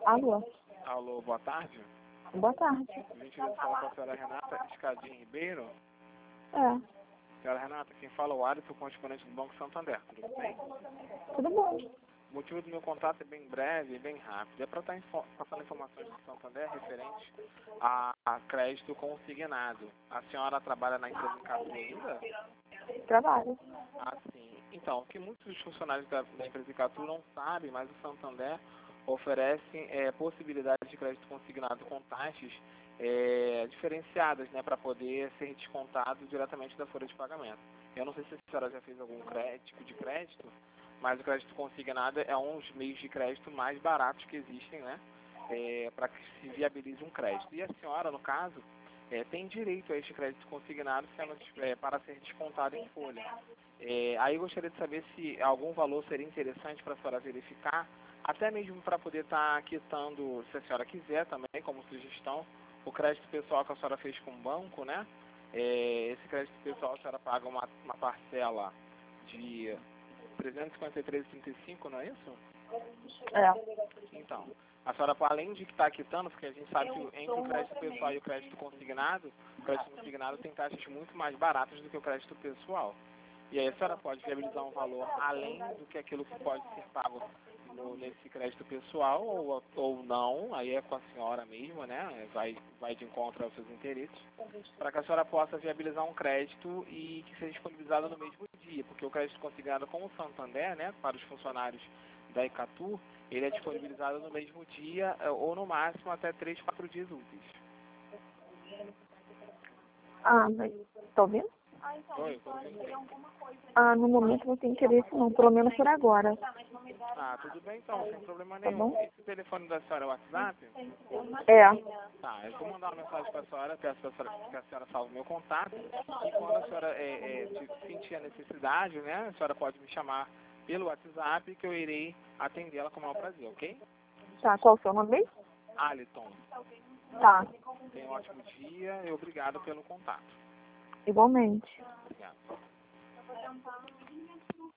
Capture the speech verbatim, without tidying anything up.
Alô? Alô, boa tarde. Boa tarde. A gente vai falar com a senhora Renata Escadinha Ribeiro. É, Senhora Renata, quem fala é o Alisson, correspondente do Banco Santander. Tudo bem? tudo bom? O motivo do meu contato é bem breve e bem rápido. É para estar info passando informações do Santander referente a, a crédito consignado. A senhora trabalha na empresa Icatu ainda? Trabalho. Ah, sim. Então, o que muitos dos funcionários da, da empresa Icatu não sabem, mas o Santander oferece é, possibilidades de crédito consignado com taxas é, diferenciadas, né, para poder ser descontado diretamente da folha de pagamento. Eu não sei se a senhora já fez algum crédito, tipo de crédito, mas o crédito consignado é um dos meios de crédito mais baratos que existem, né, é, para que se viabilize um crédito. E a senhora, no caso, é, tem direito a este crédito consignado sendo, é, para ser descontado em folha. É, aí eu gostaria de saber se algum valor seria interessante para a senhora verificar, até mesmo para poder estar quitando, se a senhora quiser também, como sugestão, o crédito pessoal que a senhora fez com o banco, né? É, esse crédito pessoal a senhora paga uma, uma parcela de trezentos e cinquenta e três vírgula trinta e cinco, não é isso? É. Então, a senhora, além de estar quitando, porque a gente sabe que entre o crédito pessoal e o crédito consignado, o crédito consignado tem taxas muito mais baratas do que o crédito pessoal. E aí a senhora pode viabilizar um valor além do que aquilo que pode ser pago no, nesse crédito pessoal ou, ou não, aí é com a senhora mesmo, né? Vai, vai de encontro aos seus interesses, para que a senhora possa viabilizar um crédito e que seja disponibilizado no mesmo dia, porque o crédito consignado com o Santander, né, para os funcionários da Icatu, ele é disponibilizado no mesmo dia ou no máximo até três, quatro dias úteis. Ah, mas tá ouvindo? Oi, tô ouvindo bem. Ah, no momento não tem interesse não, pelo menos por agora. Ah, tudo bem então, sem problema Tá nenhum. bom? Esse telefone da senhora é o WhatsApp? É. Tá, eu vou mandar uma mensagem para a senhora, peço pra senhora, que a senhora salve o meu contato, e quando a senhora é, é, de sentir a necessidade, né, a senhora pode me chamar pelo WhatsApp, que eu irei atendê-la com o maior prazer, ok? Tá, qual o seu nome mesmo? Aliton, Tá, tenha um ótimo dia e obrigado pelo contato. igualmente. Obrigado.